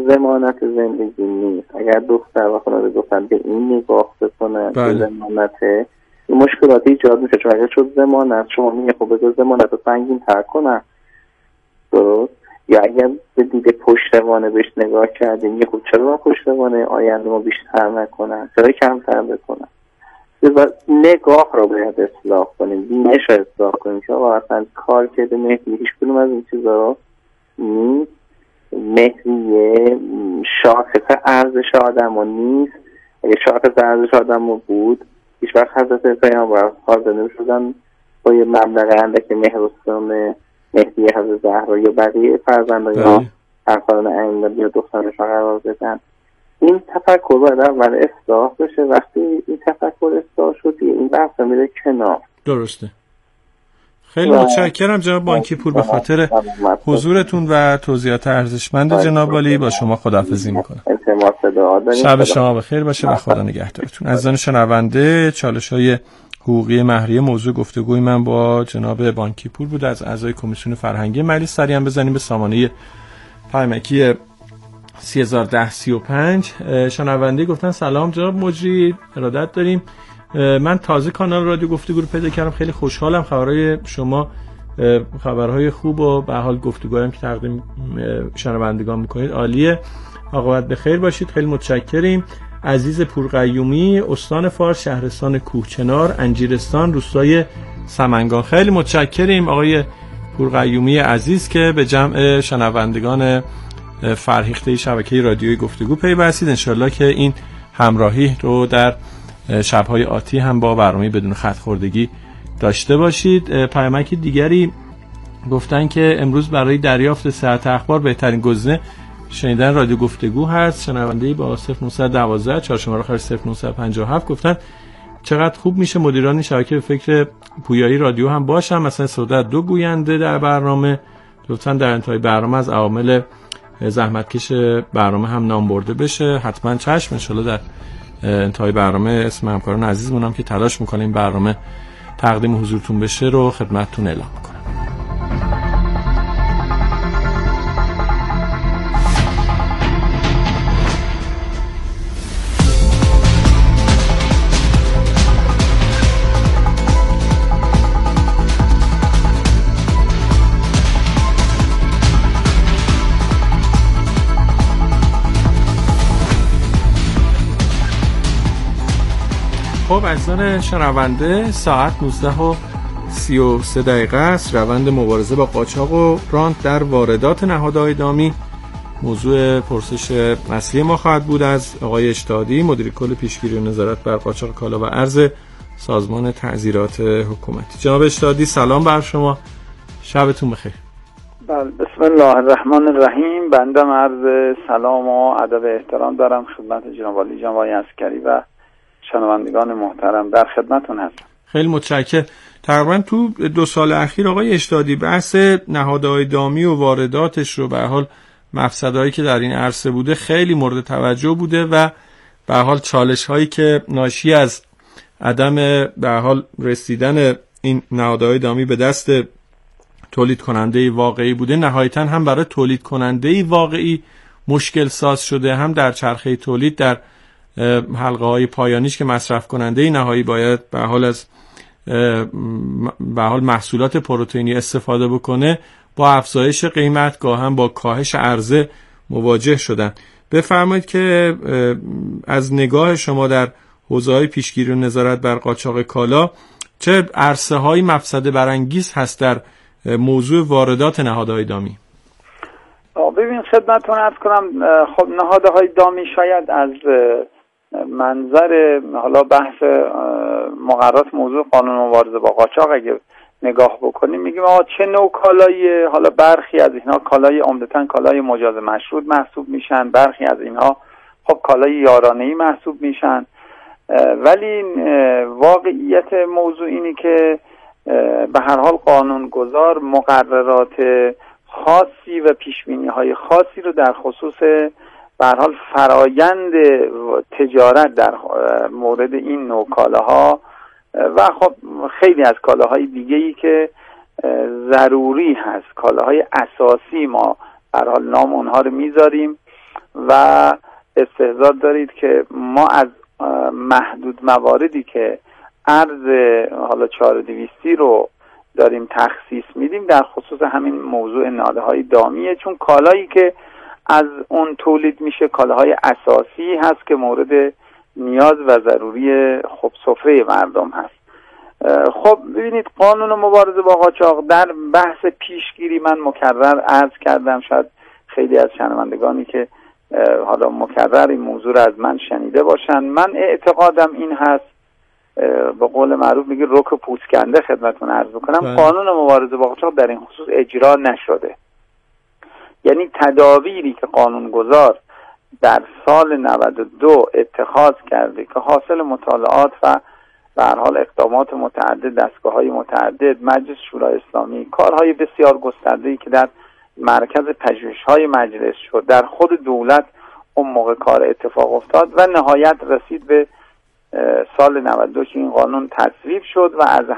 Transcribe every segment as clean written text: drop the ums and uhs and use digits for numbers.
ضمانت زندگی نیست. اگر دختر و خانواده دختر به این نگاه بکنن که ضمانته، این مشکلاتی ایجاد میشه. چون اگر شد ضمانت، شما میگه خب بذار ضمانت رو سنگین تر کنن، درست؟ یا اگر به دید پشتوانه بهش نگاه کردیم، میگه خب چرا پشتوانه آینده ما بیشتر نکنن، چرا کمتر بکنن؟ نگاه رو باید اصلاح کنیم، بینش رو اصلاح کنیم که آقا اصلا کار کرده مهدی هیچ کنیم از این چیزا رو نیست. مهدی شاخص ارزش آدم ها نیست. اگه شاخص ارزش آدم ها بود هیچ وقت حضرت پیامبر حاضر نمی‌شدن با یه مبلغ اندک مهر مهدی حضرت زهرا یا بقیه فرزندان یا افراد ائمه یا دخترشان قرار بدن. این تفکر باید اول اصلاح بشه. وقتی این تفکر اصلاح شدی این بحث میره کنار. درسته. خیلی متشکرم جناب بانکی پور به خاطر حضورتون و توضیحات ارزشمند جناب والی. با شما خداحافظی میکنم. شب شما بخیر باشه و خدا نگهدارتون. عزیزان شنونده، چالش‌های حقوقی مهریه موضوع گفتگوی من با جناب بانکی پور بود از اعضای کمیسیون فرهنگی مجلس. سریع بزنیم به سامانه پیامکی 301035. شنونده گفتن سلام جناب مجری، ارادت داریم. من تازه کانال رادیو گفتگو رو پیدا کردم، خیلی خوشحالم. خبرهای شما خبرهای خوب و به حال گفتگویی هم که تقدیم شنوندگان میکنید عالیه. عاقبت بخیر باشید. خیلی متشکریم. عزیز پورقیومی، استان فارس، شهرستان کوهچنار، انجیرستان، روستای سمنگان. خیلی متشکریم آقای پورقیومی عزیز که به جمع شنوندگان فرهیخته شبکه رادیویی گفتگو پیوستید. انشالله که این همراهی رو در شب‌های آتی هم با برنامه بدون خط خوردگی داشته باشید. پیامک دیگری گفتن که امروز برای دریافت صحت اخبار بهترین گزینه شنیدن رادیو گفتگو هست. شنونده‌ای با 0912 4 شماره آخر 0957 گفتن چقدر خوب میشه مدیران شبکه به فکر پویایی رادیو هم باشن، مثلا صدت 2 گوینده در برنامه. لطفاً در انتهای برنامه از عوامل زحمتکش برنامه هم نام برده بشه. حتما چشم. ان شاءالله در انتهای برنامه اسم همکاران عزیزمونم که تلاش میکنه این برنامه تقدیم حضورتون بشه رو خدمتتون اعلام میکنم. خب عزیزان شنونده، ساعت 19:33 است. روند مبارزه با قاچاق و رانت در واردات نهادهای دامی موضوع پرسش اصلی ما خواهد بود از آقای اشتادی، مدیر کل پیشگیری و نظارت بر قاچاق کالا و ارز سازمان تعزیرات حکومتی. جناب اشتادی سلام بر شما، شبتون بخیر. بسم الله الرحمن الرحیم. بنده عرض سلام و ادب احترام دارم خدمت جناب والی جناب عسکری و شنوندگان محترم. در خدمتون هستم. خیلی متشکرم. تقریبا تو 2 سال اخیر آقای اشتادی بحث نهادهای دامی و وارداتش رو به حال مفسدهایی که در این عرصه بوده خیلی مورد توجه بوده و به حال چالش هایی که ناشی از عدم به حال رسیدن این نهادهای دامی به دست تولید کننده واقعی بوده، نهایتا هم برای تولید کننده واقعی مشکل ساز شده، هم در چرخه تولید در حلقه های پایانیش که مصرف کننده نهایی باید به حال از به حال محصولات پروتئینی استفاده بکنه، با افزایش قیمت گاه هم با کاهش عرضه مواجه شدن. بفرمایید که از نگاه شما در حوزه‌های پیشگیری و نظارت بر قاچاق کالا چه عرصه‌های مفسده برانگیز هست در موضوع واردات نهادهای دامی؟ ببین خدمتتون عرض کنم، خب نهادهای دامی شاید از منظر حالا بحث مقررات موضوع قانون مبارزه با قاچاق اگه نگاه بکنیم میگیم آقا چه نوع کالایی، حالا برخی از اینها کالای عمدتاً کالای مجاز مشروط محسوب میشن، برخی از اینها خب کالای یارانه‌ای محسوب میشن، ولی واقعیت موضوع اینی که به هر حال قانونگذار مقررات خاصی و پیشبینی‌های خاصی رو در خصوص به هر حال فرایند تجارت در مورد این نوع کالاها و خب خیلی از کالاهای دیگه‌ای که ضروری هست، کالاهای اساسی، ما به هر حال نام اونها رو میذاریم و استحضار دارید که ما از محدود مواردی که ارز حالا 4200 رو داریم تخصیص میدیم در خصوص همین موضوع ناله‌های دامیه، چون کالایی که از اون تولید میشه کالاهای اساسی هست که مورد نیاز و ضروری خب سفره مردم هست. خب ببینید قانون مبارزه با قاچاق در بحث پیشگیری من مکرر عرض کردم، شاید خیلی از شنوندگانی که حالا مکرر این موضوع رو از من شنیده باشن، من اعتقادم این هست، به قول معروف میگه رک پوسکنده خدمتتون عرض بکنم، قانون مبارزه با قاچاق در این خصوص اجرا نشده. یعنی تدابیری که قانونگذار در سال 92 اتخاذ کرده که حاصل مطالعات و به هر حال اقدامات متعدد دستگاه‌های متعدد، مجلس شورای اسلامی، کارهای بسیار گسترده‌ای که در مرکز پژوهش‌های مجلس شد، در خود دولت اون موقع کار اتفاق افتاد و نهایت رسید به سال 92 که این قانون تصویب شد و از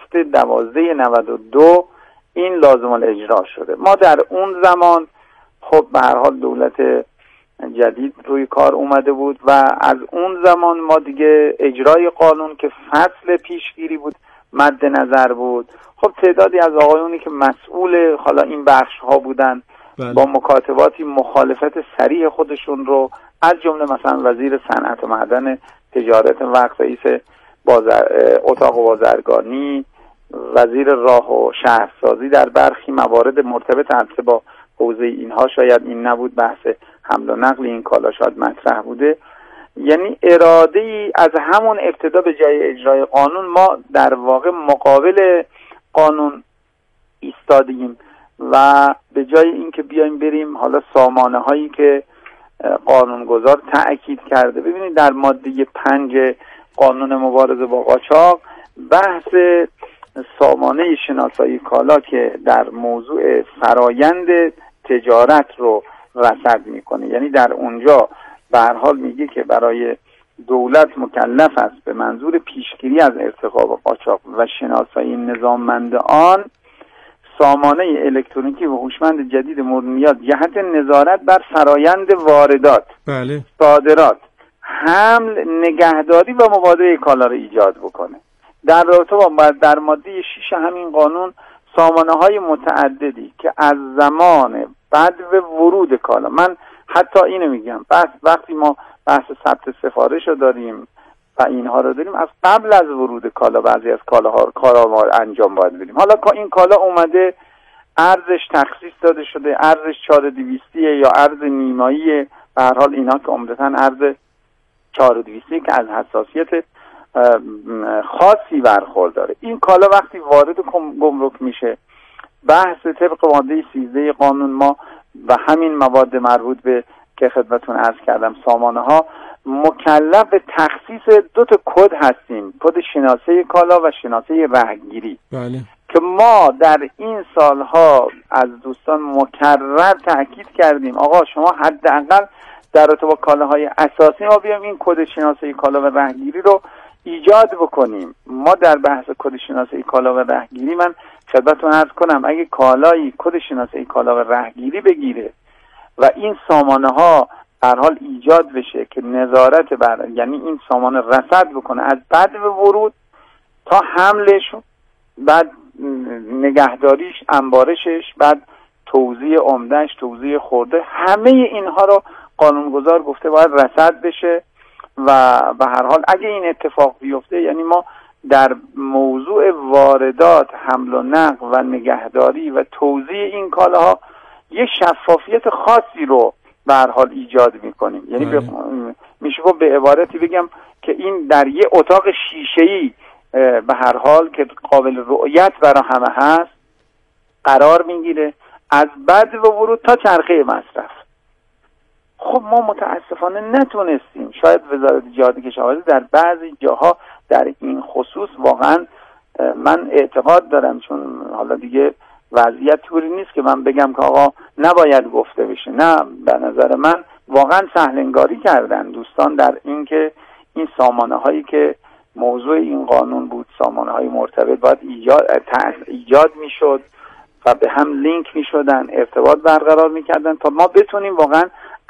7/12/92 این لازم الاجرا شده. ما در اون زمان خب به هر حال دولت جدید روی کار اومده بود و از اون زمان ما دیگه اجرای قانون که فصل پیشگیری بود مد نظر بود. خب تعدادی از آقایونی که مسئول حالا این بخش ها بودن با مکاتباتی مخالفت صریح خودشون رو، از جمله مثلا وزیر صنعت و معدن، تجارت وقت، رئیس اتاق بازرگانی، وزیر راه و شهرسازی، در برخی موارد مرتبط البته با حوزه اینها شاید این نبود، بحث حمل و نقل این کالا شاید مطرح بوده. یعنی اراده ای از همون ابتدا به جای اجرای قانون ما در واقع مقابل قانون ایستادیم و به جای اینکه بیایم بریم حالا سامانه هایی که قانونگذار تأکید کرده. ببینید در ماده 5 قانون مبارزه با قاچاق بحث سامانه شناسایی کالا که در موضوع فرایند تجارت رو رصد میکنه، یعنی در اونجا به هر حال میگه که برای دولت مکلف است به منظور پیشگیری از ارتکاب قاچاق و شناسایی نظاممند آن سامانه الکترونیکی و هوشمند جدید مورد نیاز جهت نظارت بر فرایند واردات، بله، صادرات، حمل، نگهداری و مبادله کالا رو ایجاد بکنه. در رابطه با در ماده 6 همین قانون سامانه‌های متعددی که از زمان بدو ورود کالا، من حتی اینو میگم بس وقتی ما بحث ثبت سفارش رو داریم و اینها رو داریم، از قبل از ورود کالا بعضی از کارها ما انجام باید بدیم. حالا این کالا اومده ارزش تخصیص داده شده، ارزش 4200 یا ارز نیمایی، به هر حال اینا که عمدتاً ارز 4200 که از حساسیت خاصی برخورداره. این کالا وقتی وارد گمرک میشه، بحث طبق ماده 13 قانون ما و همین مواد مربوط به که خدمتتون عرض کردم سامانه ها مکلف به تخصیص 2 کد هستیم، کد شناسه کالا و شناسه رهگیری. بله. که ما در این سالها از دوستان مکرر تأکید کردیم آقا شما حداقل در رابطه با کالاهای اساسی ما بیایم این کد شناسه کالا و رهگیری رو ایجاد بکنیم. ما در بحث کد شناسه کالا و رهگیری من خدمتتون عرض کنم اگه کالایی کد شناسه کالا و رهگیری بگیره و این سامانه ها در حال ایجاد بشه که نظارت بر، یعنی این سامانه رصد بکنه از بعد ورود تا حملش، بعد نگهداریش، انبارشش، بعد توزیع عمدهش، توزیع خورده، همه اینها رو قانونگذار گفته باید رصد بشه و به هر حال اگه این اتفاق بیفته یعنی ما در موضوع واردات، حمل و نقل و نگهداری و توزیع این کالاها یه شفافیت خاصی رو به هر حال ایجاد میکنیم. یعنی میشه به عبارتی بگم که این در یه اتاق شیشه‌ای به هر حال که قابل رؤیت برای همه هست قرار میگیره از بعد و ورود تا چرخه مصرف. خب ما متاسفانه نتونستیم، شاید وزارت جهاد کشاورزی در بعضی جاها در این خصوص واقعا من اعتقاد دارم، چون حالا دیگه وضعیت طوری نیست که من بگم که آقا نباید گفته بشه، نه، به نظر من واقعا سهلنگاری کردن دوستان در این که این سامانه هایی که موضوع این قانون بود، سامانه های مرتبط باید ایجاد میشد و به هم لینک میشدن، ارتباط برقرار میکردن تا ما بتونیم واقعا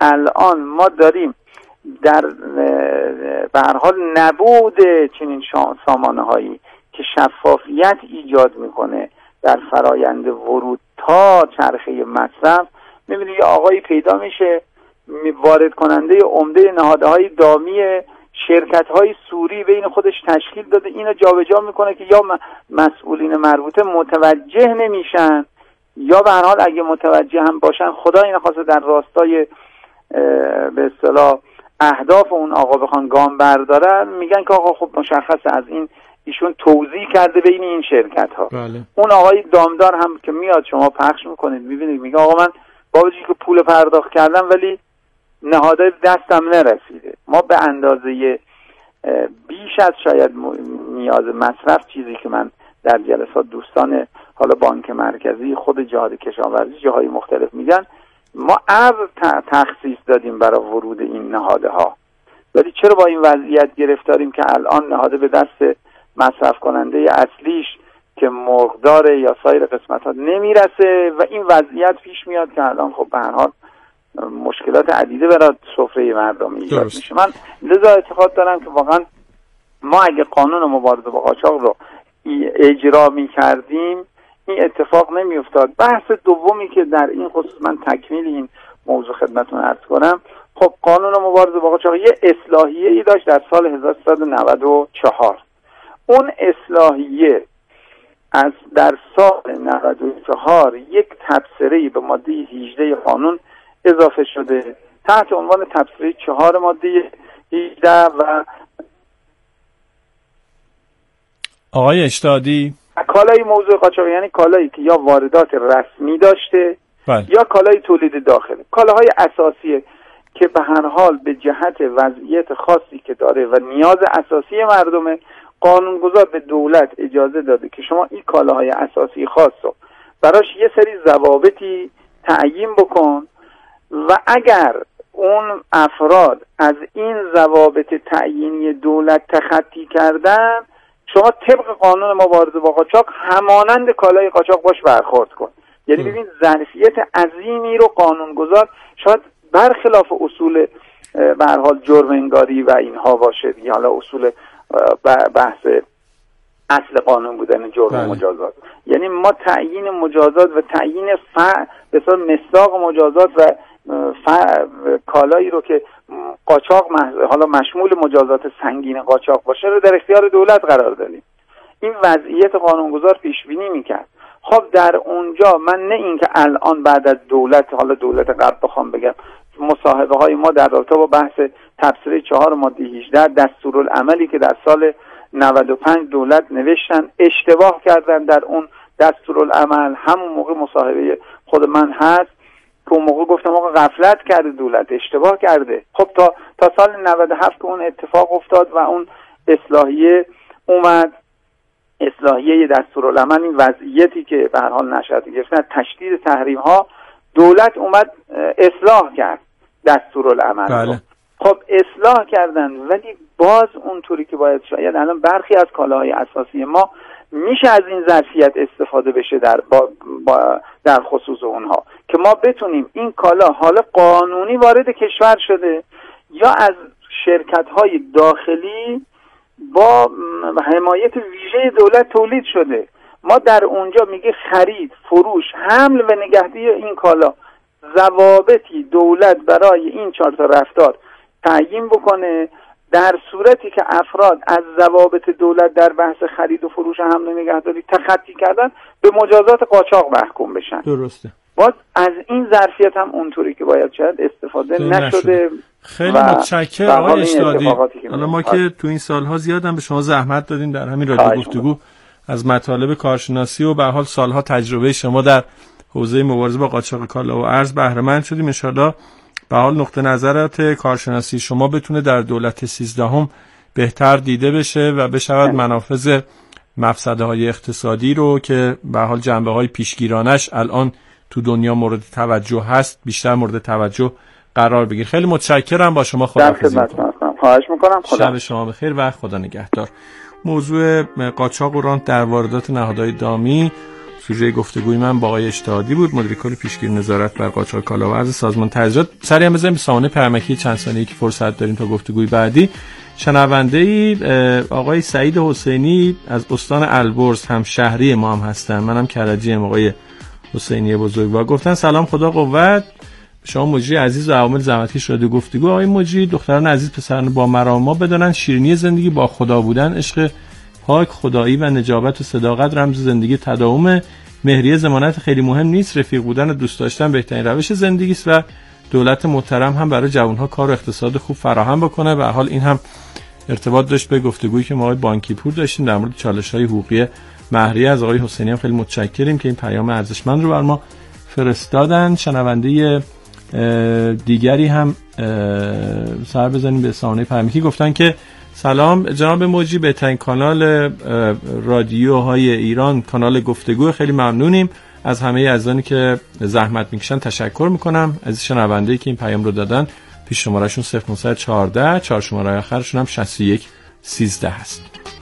الان ما داریم در به هر حال نبود چنین سامانه هایی که شفافیت ایجاد میکنه در فرایند ورود تا چرخه مصرف، میبینید یه آقایی پیدا میشه وارد کننده عمده نهادهای دامی شرکت های سوری بین خودش تشکیل داده، اینو جابجا میکنه که یا مسئولین مربوطه متوجه نمیشن یا به هر حال اگه متوجه هم باشن خدا این خواسته در راستای به اصطلاح اهداف اون آقا بخوان گام بردارن، میگن که آقا خب مشخصه از این ایشون توزیع کرده بین این شرکت ها. بله. اون آقای دامدار هم که میاد شما پخش میکنید میبینید میگه آقا من با وجودی که پول پرداخت کردم ولی نهادهای دستم نرسیده. ما به اندازه بیش از شاید نیاز مصرف، چیزی که من در جلسات دوستان حالا بانک مرکزی خود جهاد کشاورزی جاهای مختلف میگن، ما ابر تخصیص دادیم برای ورود این نهادها، ولی چرا با این وضعیت گرفتاریم که الان نهاده به دست مصرف کننده اصلیش که مرغدار یا سایر قسمت ها نمیرسه و این وضعیت پیش میاد که الان خب به هر حال مشکلات عدیده برای سفره مردم ایجاد میشه. من لذا اعتقاد دارم که واقعا ما اگه قانون مبارزه با قاچاق رو اجرا میکردیم این اتفاق نمیافتاد. بحث دومی که در این خصوص من تکمیل این موضوع خدمتتون عرض کنم، خب قانون مبارزه با قاچاق یه اصلاحیه‌ای داشت در سال 1394. اون اصلاحیه از در سال 94 یک تبصره‌ای به ماده 18 قانون اضافه شده تحت عنوان تبصره 4 ماده 18 و آقای اشتادی کالای موضوع قاچاق یعنی کالایی که یا واردات رسمی داشته یا کالای تولید داخلی، کالاهای اساسیه که به هر حال به جهت وضعیت خاصی که داره و نیاز اساسی مردمه، قانونگذار به دولت اجازه داده که شما این کالاهای اساسی خاص رو براش یه سری ضوابطی تعیین بکن و اگر اون افراد از این ضوابط تعیینی دولت تخطی کردن شما طبق قانون مبارزه با قاچاق همانند کالای قاچاق باش برخورد کن. یعنی ببین ظرفیت عظیمی رو قانونگذار شاید برخلاف اصول به هر حال جرم انگاری و اینها باشه، یا حالا اصول بحث اصل قانون بودن جرم مجازات، یعنی ما تعیین مجازات و تعیین به اصطلاح مصداق مجازات و کالایی رو که قاچاق حالا مشمول مجازات سنگین قاچاق باشه رو در اختیار دولت قرار دادیم. این وضعیت قانونگذار پیش بینی میکرد. خب در اونجا من نه اینکه الان بعد از دولت، حالا دولت قبل بخوام بگم، مصاحبه های ما در رابطه با بحث تبصره 4 ماده 18 دستورالعملی که در سال 95 دولت نوشتن اشتباه کردن در اون دستورالعمل، همون موقع مصاحبه خود من هست که اون موقع گفتم آقا غفلت کرده دولت، اشتباه کرده. خب تا سال 97 که اون اتفاق افتاد و اون اصلاحیه اومد، اصلاحیه دستورالعمل، این وضعیتی که به هر حال نشأت گرفت تشدید تحریم ها، دولت اومد اصلاح کرد دستورالعمل. بله. خب اصلاح کردن ولی باز اونطوری که باید شاید الان برخی از کالاهای اساسی ما میشه از این ظرفیت استفاده بشه در خصوص اونها که ما بتونیم این کالا حالا قانونی وارد کشور شده یا از شرکت‌های داخلی با حمایت ویژه دولت تولید شده، ما در اونجا میگه خرید، فروش، حمل و نگهداری این کالا ضوابطی دولت برای این 4 تا رفتار تعیین بکنه، در صورتی که افراد از ضوابط دولت در بحث خرید و فروش حمل و نگهداری تخطی کردن به مجازات قاچاق محکوم بشن. درسته. باز از این ظرفیت هم اونطوری که باید شد استفاده نشده. خیلی متشکرم آقای اشتادی. حالا ما که تو این سالها زیاد هم به شما زحمت دادیم در همین رادیو گفتگو از مطالب کارشناسی و به حال سالها تجربه شما در حوزه مبارزه با قاچاق کالا و ارز بهره مند شدیم. ان شاءالله به حال نقطه نظرات کارشناسی شما بتونه در دولت 13 بهتر دیده بشه و بشود منافذ مفسده‌های اقتصادی رو که به حال جنبه‌های پیشگیرانش الان تو دنیا مورد توجه هست بیشتر مورد توجه قرار بگیر. خیلی متشکرم، با شما خداحافظی می‌کنم. خواهش می‌کنم. شب شما بخیر و خدا نگهدار. موضوع قاچاق و رانت در واردات نهادهای دامی سوژه گفتگوی من با آقای اجتهادی بود، مدیر کل پیشگیری نظارت بر قاچاق کالا و ارز سازمان تجارت. سریع هم بزنیم سامانه پرمکی چند ثانیه‌ای که فرصت داریم تا گفتگوی بعدی. شنونده‌ای آقای سعید حسینی از استان البرز هم شهری ما هم هستن، منم کرجیم. آقای حسینی بزرگوار گفتن سلام، خدا قوت شما مجری عزیز و عوامل زحمتکش رادیو گفتگو. آقای مجری، دختران عزیز پسران با مرام ما بدانن شیرینی زندگی با خدا بودن، عشق پاک خدایی و نجابت و صداقت رمز زندگی تداوم. مهریه ضمانت خیلی مهم نیست، رفیق بودن و دوست داشتن بهترین روش زندگی است و دولت محترم هم برای جوانها کار و اقتصاد خوب فراهم بکنه. به حال این هم ارتباط داشت به گفتگویی که ما آقای بانکی پور داشتیم در مورد چالش‌های حقوقی مهریه. از آقای حسینی هم خیلی متشکریم که این پیام ارزشمند رو بر ما فرستادن. شنونده دیگری هم سر بزنیم به سامانه پرمکی، گفتن که سلام جناب موجی، بهترین کانال رادیوهای ایران کانال گفتگو، خیلی ممنونیم از همه عزیزانی که زحمت میکشن تشکر میکنم. از شنونده‌ای که این پیام رو دادن، پیش شمارهشون 0914 4 شماره آخرشون هم 6113 هست.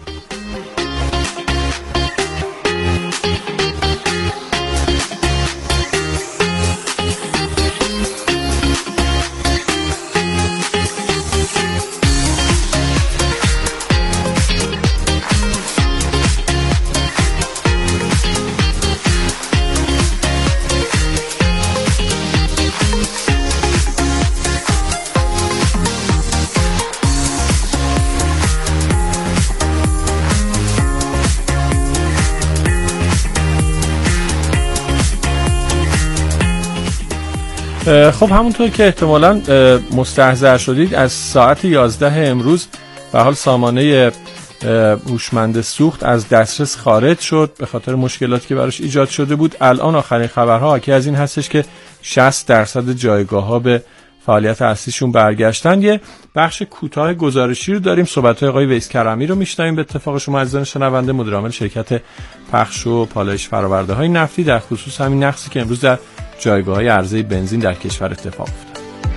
خب همونطور که احتمالاً مستحضر شدید، از ساعت 11 امروز به حال سامانه هوشمند سوخت از دسترس خارج شد به خاطر مشکلاتی که براش ایجاد شده بود. الان آخرین خبرها حاکی از این هستش که 60% جایگاه‌ها به فعالیت اصلیشون برگشتن. یه بخش کوتاه گزارشی رو داریم، صحبت‌های آقای ویس کرمی رو میشنویم به اتفاق شما عزیزان شنونده، مدیر عامل شرکت پخش و پالایش فرآورده‌های نفتی، در خصوص همین نقصی که امروز در جایگاه‌های عرضه بنزین در کشور اتفاق افتاد.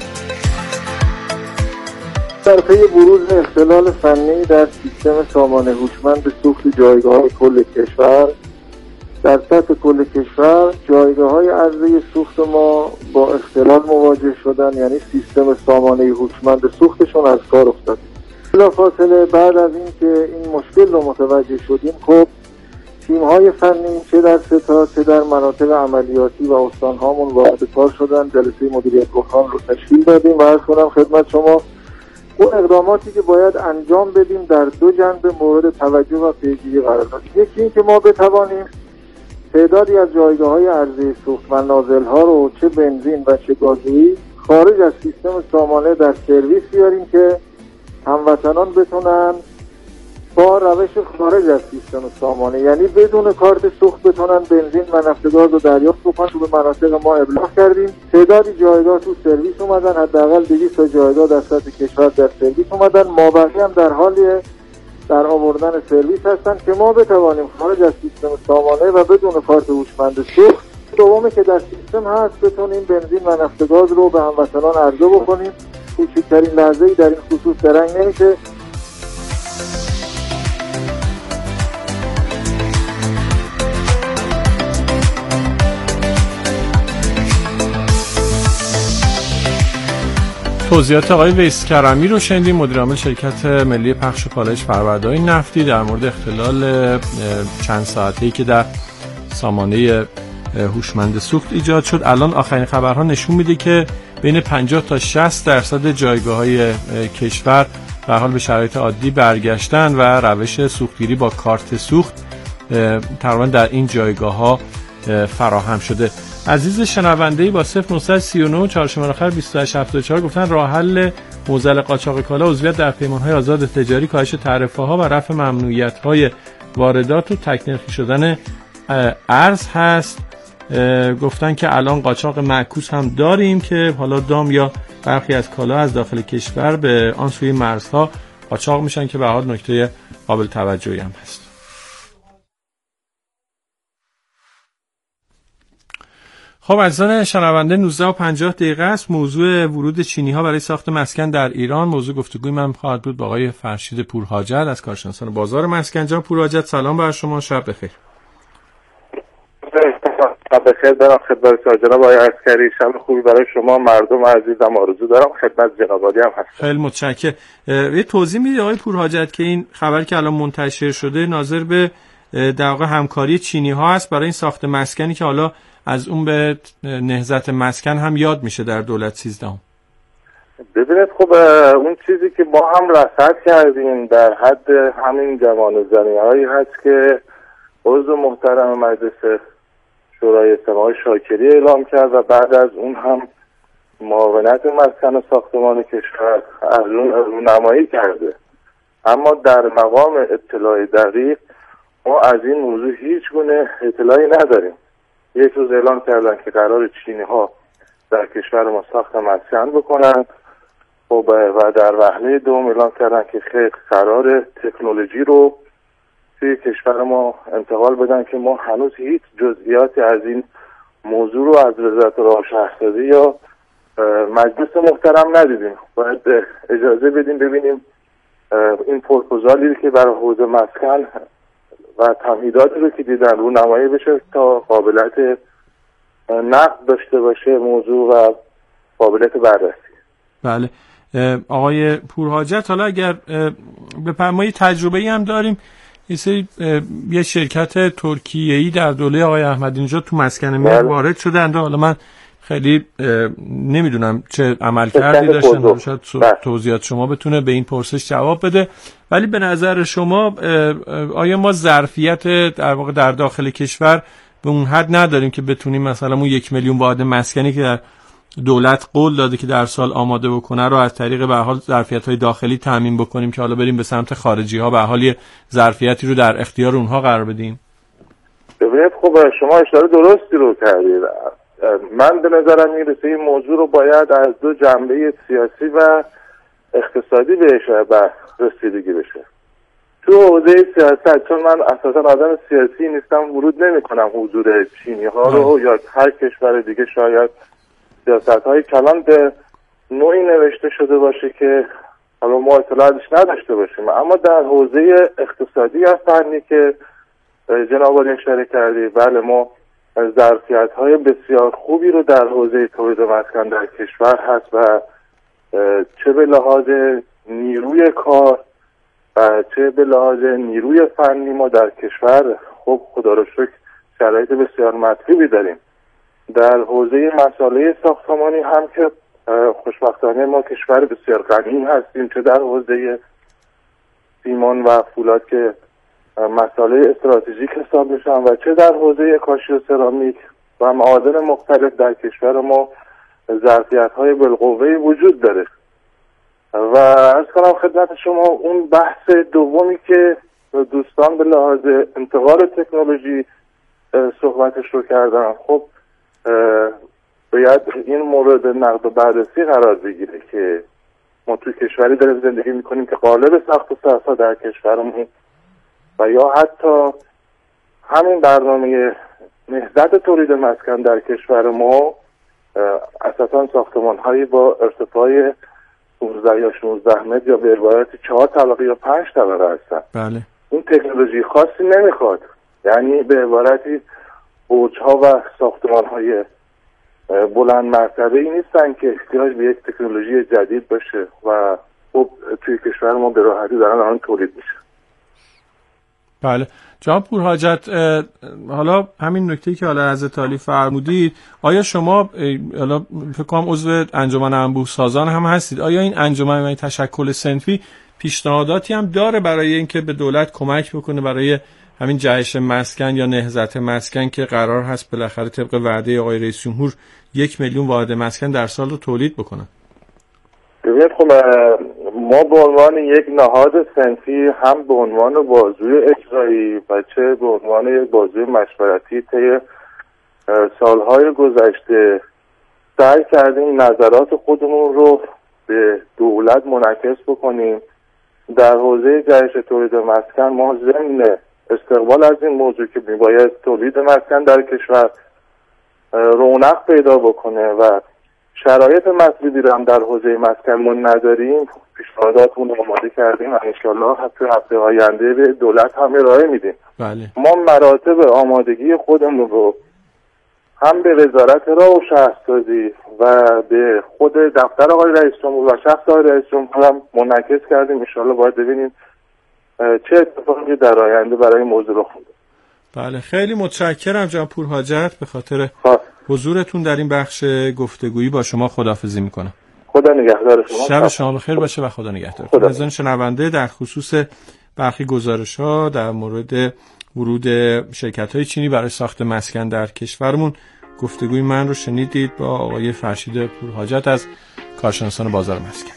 در پی بروز اختلال فنی در سیستم سامانه هوشمند سوخت جایگاه‌های کل کشور، در سطح کل کشور جایگاه‌های عرضه سوخت ما با اختلال مواجه شدن، یعنی سیستم سامانه هوشمند سوختشون از کار افتاد. بلافاصله بعد از اینکه این مشکل رو متوجه شدیم، خب تیم‌های فنی چه در ستا چه در مناطق عملیاتی و استان‌هامون وارد کار شدن. جلسه مدیریت بحران رو تشکیل دادیم و عرض کنم خدمت شما اون اقداماتی که باید انجام بدیم در دو جنبه مورد توجه و پیگیری قرار داد. یکی این که ما بتوانیم تعدادی از جایگاه‌های عرضه سوخت و نازل‌ها رو چه بنزین و چه گازوئیل خارج از سیستم سامانه در سرویس بیاریم که هموطنان بتونن با روش خارج از سیستم سامانه، یعنی بدون کارت سوخت، بتونن بنزین و نفت گاز رو دریافت بکنن. تو به مناطق ما ابلاغ کردیم، تعدادی جایگاه تو سرویس اومدن، حداقل 200 جایگاه در سطح کشور در سرویس اومدن. ما بقیه هم در حال در آوردن سرویس هستن که ما بتوانیم خارج از سیستم سامانه و بدون کارت هوشمند سوخت، دومی که در سیستم هست، بتونیم بنزین و نفت گاز رو به هموطنان عرضه بکنیم. کوچکترین لحظه‌ای در این خصوص درنگ نمیشه. توضیحات آقای ویس کرمی رو شنیدیم، مدیر عامل شرکت ملی پخش و پالایش فرآورده‌های نفتی، در مورد اختلال چند ساعته‌ای که در سامانه هوشمند سوخت ایجاد شد. الان آخرین خبرها نشون میده که بین 50 تا 60% جایگاه‌های کشور به حال به شرایط عادی برگشتن و روش سوختگیری با کارت سوخت تقریبا در این جایگاه‌ها فراهم شده. عزیز شنونده‌ای با 0939 4 شماره آخر 2874 گفتن راه حل معضل قاچاق کالا عضویت در پیمان‌های آزاد تجاری، کاهش تعرفه‌ها و رفع ممنوعیت‌های واردات و تکنرخی شدن ارز هست. گفتن که الان قاچاق معکوس هم داریم که حالا دام یا برخی از کالا از داخل کشور به آن سوی مرزها قاچاق میشن که به حال نکته قابل توجهی هم هست. خب عزیزان شنونده 19:50 است. موضوع ورود چینی‌ها برای ساخت مسکن در ایران موضوع گفتگوی من خواهد بود با آقای فرشید پورحاجت از کارشناسان بازار مسکن. جناب پورحاجت سلام بر شما، شب بخیر. شب بخیر دارم خدمت جناب آقای عسکری. شب خوبی برای شما مردم عزیزم آرزو دارم. خدمت جناب عالی هم هستم. خیلی متشکرم. یه توضیح میدید آقای پورحاجت که این خبر که الان منتشر شده ناظر به در واقع همکاری چینی ها است برای این ساخت مسکنی که حالا از اون به نهضت مسکن هم یاد میشه در دولت 13. ببینید خب اون چیزی که ما هم رصد کردیم در حد همین گمانه‌زنی‌هایی هست که عضو محترم مجلس شورای اجتماعی شاکری اعلام کرد و بعد از اون هم معاونت مسکن و ساختمان کشور از اون رونمایی کرده. اما در مقام اطلاع دقیق ما از این موضوع هیچ گونه اطلاعی نداریم. یک روز اعلام کردن که قرار چینی ها در کشور ما ساخت مسکن بکنن و در وهله دوم اعلام کردن که قرار تکنولوژی رو توی کشور ما انتقال بدن که ما هنوز هیچ جزئیاتی از این موضوع رو از وزارت راه شهرسازی یا مجلس محترم ندیدیم. باید اجازه بدیم ببینیم این پروپوزالی که برای حوزه مسکن و تمهیداتی رو که دیدن رو نمایی بشه تا قابلیت نقد داشته باشه موضوع و قابلیت بررسی. بله آقای پورحاجت، حالا اگر ما یه تجربه‌ای هم داریم، یه شرکت ترکیه‌ای در دوره آقای احمدی نژاد تو مسکن مهر وارد شدند. حالا من خیلی نمیدونم چه عمل کردی داشتن، شاید توضیحات شما بتونه به این پرسش جواب بده. ولی به نظر شما آیا ما ظرفیت در واقع در داخل کشور به اون حد نداریم که بتونیم مثلا اون 1 میلیون واحد مسکنی که در دولت قول داده که در سال آماده بکنه رو از طریق به حال ظرفیت‌های داخلی تامین بکنیم که حالا بریم به سمت خارجی‌ها به حال یه ظرفیتی رو در اختیار اونها قرار بدیم؟ ببینید خب شما اشاره درستی رو کردید. من به نظرم میرسه این موضوع رو باید از دو جنبه سیاسی و اقتصادی بهش رسیدگی بشه. تو حوزه سیاست، چون من اساسا آدم سیاسی نیستم، ورود نمی‌کنم حضور چینی‌ها رو یا هر کشور دیگه شاید سیاست‌های کلان به نوعی نوشته شده باشه که حالا ما اطلاعاتش نداشته باشیم. اما در حوزه اقتصادی یا فنی که جناب عالی اشاره کردی، بله ما ظرفیت‌های بسیار خوبی رو در حوزه تولید مسکن در کشور هست و چه به لحاظ نیروی کار و چه به لحاظ نیروی فنی ما در کشور خب خدا رو شکر شرایط بسیار مطلوبی داریم. در حوزه مسائل ساختمانی هم که خوشبختانه ما کشور بسیار غنی هستیم، چه در حوزه سیمان و فولاد که مسائل استراتژیک حساب میشن و چه در حوزه کاشی و سرامیک و معادن مختلف در کشور ما ظرفیت‌های بالقوه وجود داره. و عرض کنم خدمت شما اون بحث دومی که دوستان به لحاظ انتقال تکنولوژی صحبتش رو کردن، خب باید این مورد نقد و بررسی قرار بگیره که ما توی کشوری داریم زندگی میکنیم که قالب ساخت و سازها در کشورمون و یا حتی همین برنامه نهضت تولید مسکن در کشور ما اساسا ساختمان هایی با ارتفاع 15 یا 16 متر یا به عبارت 4 طبقه یا 5 طبقه هستن. بله. این تکنولوژی خاصی نمیخواد، یعنی به عبارتی برج‌ها و ساختمان‌های بلند مرتبه‌ای نیستن که احتیاج به یک تکنولوژی جدید باشه و خب توی کشور ما به راحتی دارن آن تولید میشه. بله. جناب پورحاجت، حالا همین نکته‌ای که حالا حضرت عالی فرمودید، آیا شما حالا فکر کنم عضو انجمن انبوه سازان هم هستید، آیا این انجمن تشکل صنفی پیشنهاداتی هم داره برای اینکه به دولت کمک بکنه برای همین جهش مسکن یا نهضت مسکن که قرار هست بالاخره طبق وعده آقای رئیس جمهور 1 میلیون واحد مسکن در سال رو تولید بکنن؟ ببینید خب ما به عنوان یک نهاد صنفی هم به عنوان بازوی اجرایی و چه به عنوان یک بازوی مشورتی طی سالهای گذشته سعی کردیم نظرات خودمون رو به دولت منعکس بکنیم. در حوزه جهش تولید مسکن ما ضمن استقبال از این موضوع که میباید تولید مسکن در کشور رونق پیدا بکنه و شرایط مطلوبی رو هم در حوزه مسکن ما نداریم، پیشنهاداتمون رو آماده کردیم و انشالله هفته آینده به دولت هم ارائه میدیم. بله. ما مراتب آمادگی خودمون رو هم به وزارت راه و شهرسازی و به خود دفتر آقای رئیس جمهور و شخص آقای رئیس جمهور هم منعکس کردیم. ان شاءالله باید ببینیم چه اتفاقی در آینده برای موضوع رخ میده. بله، خیلی متشکرم جناب پورحاجت به خاطر حضورتون در این بخش گفتگویی. با شما خداحافظی میکنم. خدا نگهدار شما. شب شما بخیر باشه و خدا نگهدار. عزیزان شنونده، در خصوص برخی گزارش‌ها در مورد ورود شرکت‌های چینی برای ساخت مسکن در کشورمون گفتگوی من رو شنیدید با آقای فرشید پورحاجت از کارشناسان بازار مسکن.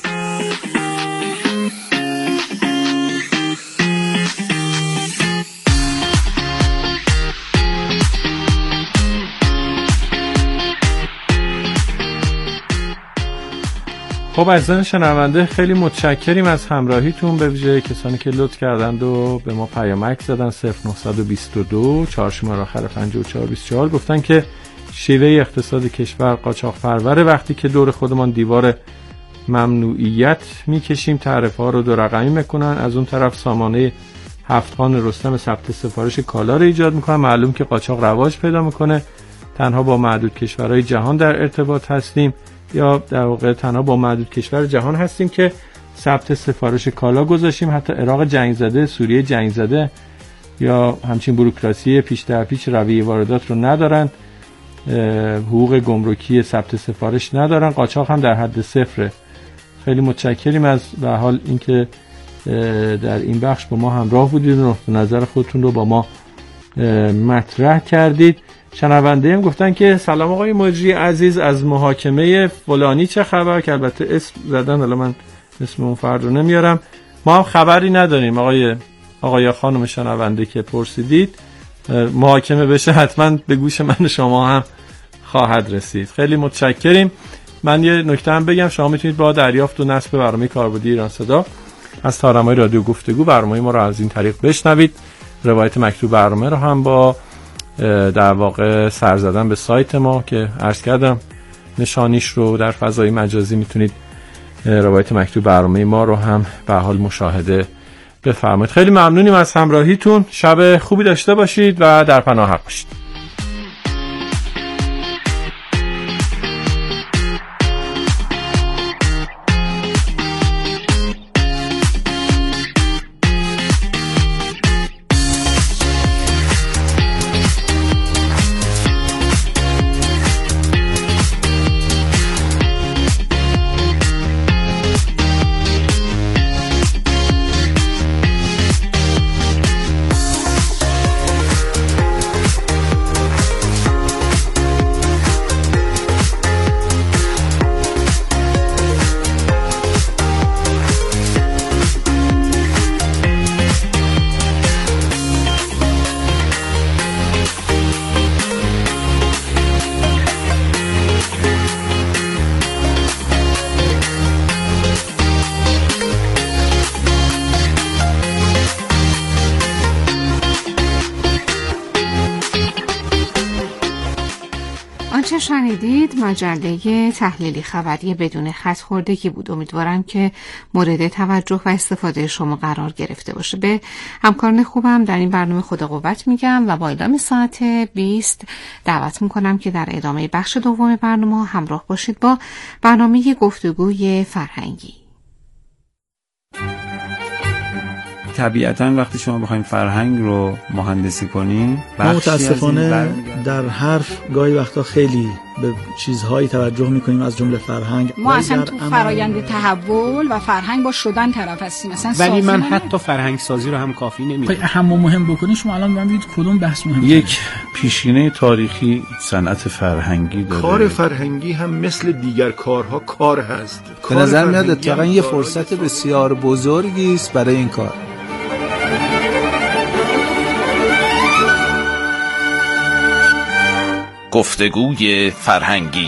خب عزیزان شنونده، خیلی متشکریم از همراهیتون، به ویژه کسانی که لطف کردند و به ما پیامک زدن. 0922 4 شماره آخر 5424 گفتن که شیوه اقتصاد کشور قاچاق پروره. وقتی که دور خودمان دیوار ممنوعیت میکشیم تعرفه ها رو 2 رقمی میکنن، از اون طرف سامانه هفتخان رستم ثبت سفارش کالا رو ایجاد میکنن. معلوم که قاچاق رواج پیدا میکنه. تنها با معدود کشورهای جهان در ارتباط هستیم، یا در واقع تنها با معدود کشور جهان هستیم که ثبت سفارش کالا گذاشتیم. حتی عراق جنگ زده، سوریه جنگ زده یا همچین بوروکراسی پیش در پیچ رویه واردات رو ندارن، حقوق گمرکی ثبت سفارش ندارن، قاچاق هم در حد صفره. خیلی متشکریم از به حال اینکه در این بخش با ما همراه بودید و نظر خودتون رو با ما مطرح کردید. شنونده هم گفتن که سلام آقای مجری عزیز، از محاکمه فلانی چه خبر؟ که البته اسم زدن، حالا من اسم اون فرد رو نمیارم. ما هم خبری نداریم آقای خانم شنونده که پرسیدید. محاکمه بشه حتما به گوش من شما هم خواهد رسید. خیلی متشکریم. من یه نکته هم بگم، شما میتونید با دریافت و نصب برنامه کاربردی ایران صدا از طارم‌های رادیو گفتگو برنامه ما رو از این طریق بشنوید. روایت مکتوب برنامه رو هم با در واقع سر زدن به سایت ما که عرض کردم نشانیش رو در فضای مجازی میتونید روایت مکتوب برنامه ما رو هم به حال مشاهده بفرمایید. خیلی ممنونیم از همراهیتون. شب خوبی داشته باشید و در پناه حق باشید. شنیدید مجله تحلیلی خبری بدون خط خوردگی بود. امیدوارم که مورد توجه و استفاده شما قرار گرفته باشه. به همکاران خوبم در این برنامه خدا قوت میگم و با اعلام ساعت 20 دعوت میکنم که در ادامه بخش دوم برنامه همراه باشید با برنامه گفتگوی فرهنگی. طبیعتاً وقتی شما بخواید فرهنگ رو مهندسی کنین، ما متاسفانه در حرف گاهی وقتا خیلی به چیزهایی توجه میکنیم از جمله فرهنگ. ما اصلا تو فرایند تحول و فرهنگ با شدن طرف هستیم. ولی من حتی فرهنگ سازی رو هم کافی نمیدونم. اهم و مهم بکنید شما الان ببینید کدوم بحث مهمه. یک پیشینه تاریخی صنعت فرهنگی داره. کار فرهنگی هم مثل دیگر کارها کار هست. به نظر میاد اتفاقا یه فرصت بسیار بزرگی است برای این کار. گفتگوی فرهنگی.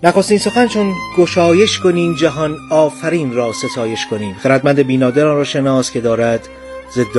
نخستین سخن چون گشایش کنیم جهان آفرین را ستایش کنیم. خردمند بینادران را شناس که دارد ز